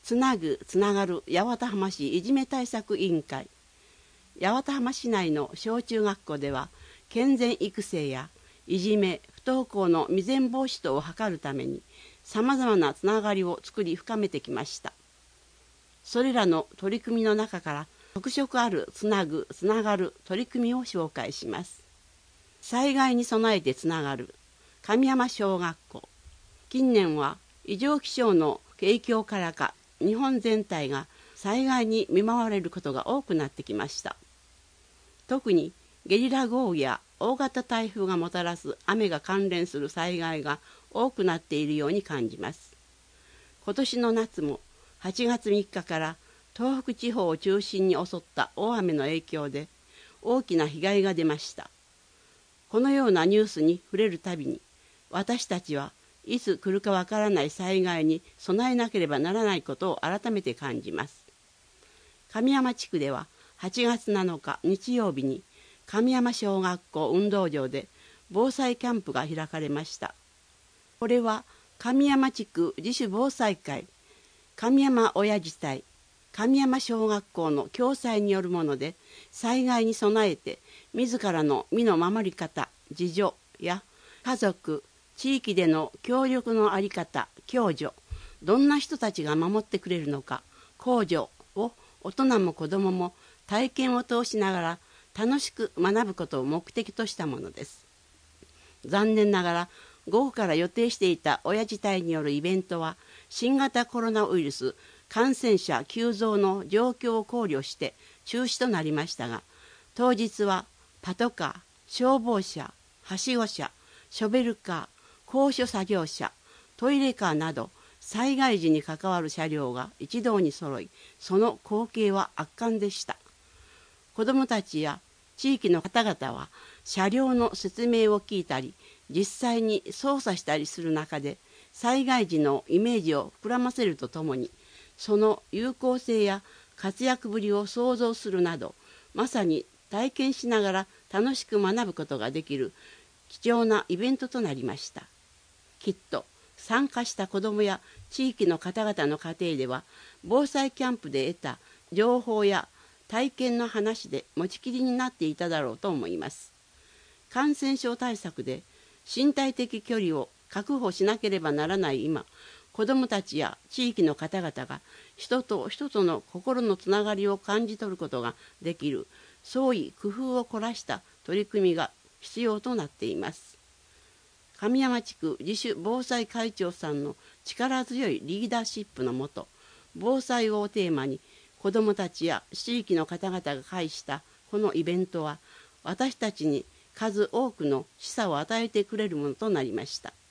つなぐつながる八幡浜市いじめ対策委員会。八幡浜市内の小中学校では健全育成やいじめ不登校の未然防止等を図るためにさまざまなつながりを作り深めてきました。それらの取り組みの中から特色あるつなぐつながる取り組みを紹介します。災害に備えてつながる神山小学校。近年は異常気象の影響からか日本全体が災害に見舞われることが多くなってきました。特にゲリラ豪雨や大型台風がもたらす雨が関連する災害が多くなっているように感じます。今年の夏も8月3日から東北地方を中心に襲った大雨の影響で大きな被害が出ました。このようなニュースに触れるたびに私たちはいつ来るかわからない災害に備えなければならないことを改めて感じます。神山地区では8月7日日曜日に神山小学校運動場で防災キャンプが開かれました。これは神山地区自主防災会、神山親父隊、神山小学校の共催によるもので、災害に備えて自らの身の守り方、自助や家族、地域での協力の在り方、共助、どんな人たちが守ってくれるのか、公助を大人も子どもも体験を通しながら楽しく学ぶことを目的としたものです。残念ながら午後から予定していた親父隊によるイベントは新型コロナウイルス感染者急増の状況を考慮して中止となりましたが、当日はパトカー、消防車、はしご車、ショベルカー、高所作業車、トイレカーなど災害時に関わる車両が一堂に揃い、その光景は圧巻でした。子どもたちや地域の方々は車両の説明を聞いたり、実際に操作したりする中で災害時のイメージを膨らませるとともに、その有効性や活躍ぶりを想像するなど、まさに体験しながら楽しく学ぶことができる貴重なイベントとなりました。きっと参加した子どもや地域の方々の家庭では、防災キャンプで得た情報や体験の話で持ちきりになっていただろうと思います。感染症対策で身体的距離を確保しなければならない今、子どもたちや地域の方々が人と人との心のつながりを感じ取ることができる創意工夫を凝らした取り組みが必要となっています。神山地区自主防災会長さんの力強いリーダーシップのもと、防災をテーマに子どもたちや地域の方々が会したこのイベントは、私たちに数多くの示唆を与えてくれるものとなりました。